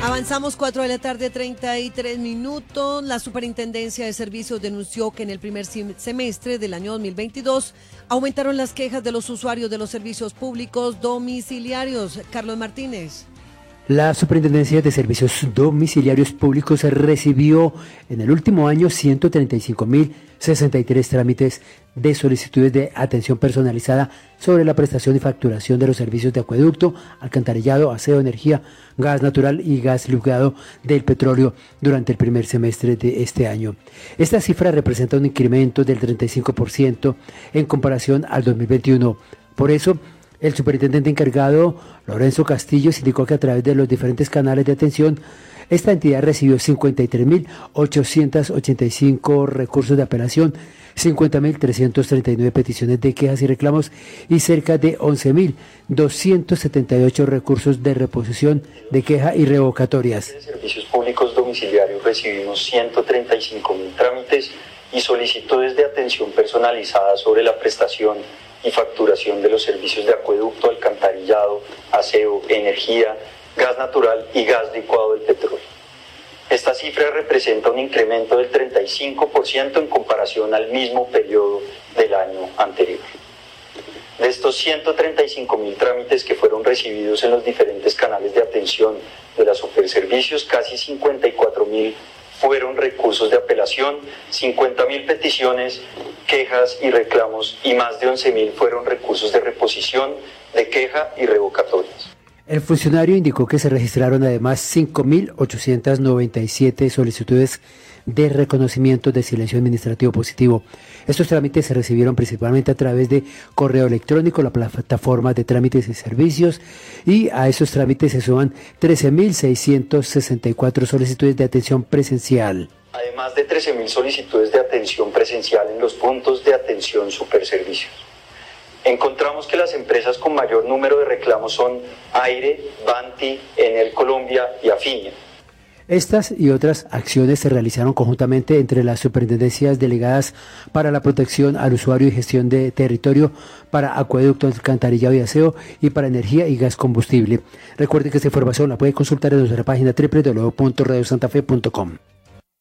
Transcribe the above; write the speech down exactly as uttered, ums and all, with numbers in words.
Avanzamos cuatro de la tarde, treinta y tres minutos. La Superintendencia de Servicios denunció que en el primer semestre del año dos mil veintidós aumentaron las quejas de los usuarios de los servicios públicos domiciliarios. Carlos Martínez. La Superintendencia de Servicios Domiciliarios Públicos recibió en el último año ciento treinta y cinco mil sesenta y tres trámites de solicitudes de atención personalizada sobre la prestación y facturación de los servicios de acueducto, alcantarillado, aseo, energía, gas natural y gas licuado del petróleo durante el primer semestre de este año. Esta cifra representa un incremento del treinta y cinco por ciento en comparación al dos mil veintiuno. Por eso, el superintendente encargado, Lorenzo Castillo, indicó que a través de los diferentes canales de atención, esta entidad recibió cincuenta y tres mil ochocientos ochenta y cinco recursos de apelación, cincuenta mil trescientas treinta y nueve peticiones de quejas y reclamos y cerca de once mil doscientos setenta y ocho recursos de reposición de queja y revocatorias. En servicios públicos domiciliarios recibimos ciento treinta y cinco mil trámites y solicitudes de atención personalizada sobre la prestación y facturación de los servicios de acueducto, alcantarillado, aseo, energía, gas natural y gas licuado del petróleo. Esta cifra representa un incremento del treinta y cinco por ciento en comparación al mismo periodo del año anterior. De estos ciento treinta y cinco mil trámites que fueron recibidos en los diferentes canales de atención de las Superservicios, casi cincuenta y cuatro mil fueron recursos de apelación, cincuenta mil peticiones, quejas y reclamos y más de once mil fueron recursos de reposición, de queja y revocatorias. El funcionario indicó que se registraron además cinco mil ochocientas noventa y siete solicitudes de reconocimiento de silencio administrativo positivo. Estos trámites se recibieron principalmente a través de correo electrónico, la plataforma de trámites y servicios, y a esos trámites se suman trece mil seiscientas sesenta y cuatro solicitudes de atención presencial. Además de trece mil solicitudes de atención presencial en los puntos de atención Superservicios. Encontramos que las empresas con mayor número de reclamos son Aire, Banti, Enel Colombia y Afinia. Estas y otras acciones se realizaron conjuntamente entre las superintendencias delegadas para la protección al usuario y gestión de territorio, para acueducto, alcantarillado y aseo, y para energía y gas combustible. Recuerde que esta información la puede consultar en nuestra página doble u doble u doble u punto radio santa fe punto com.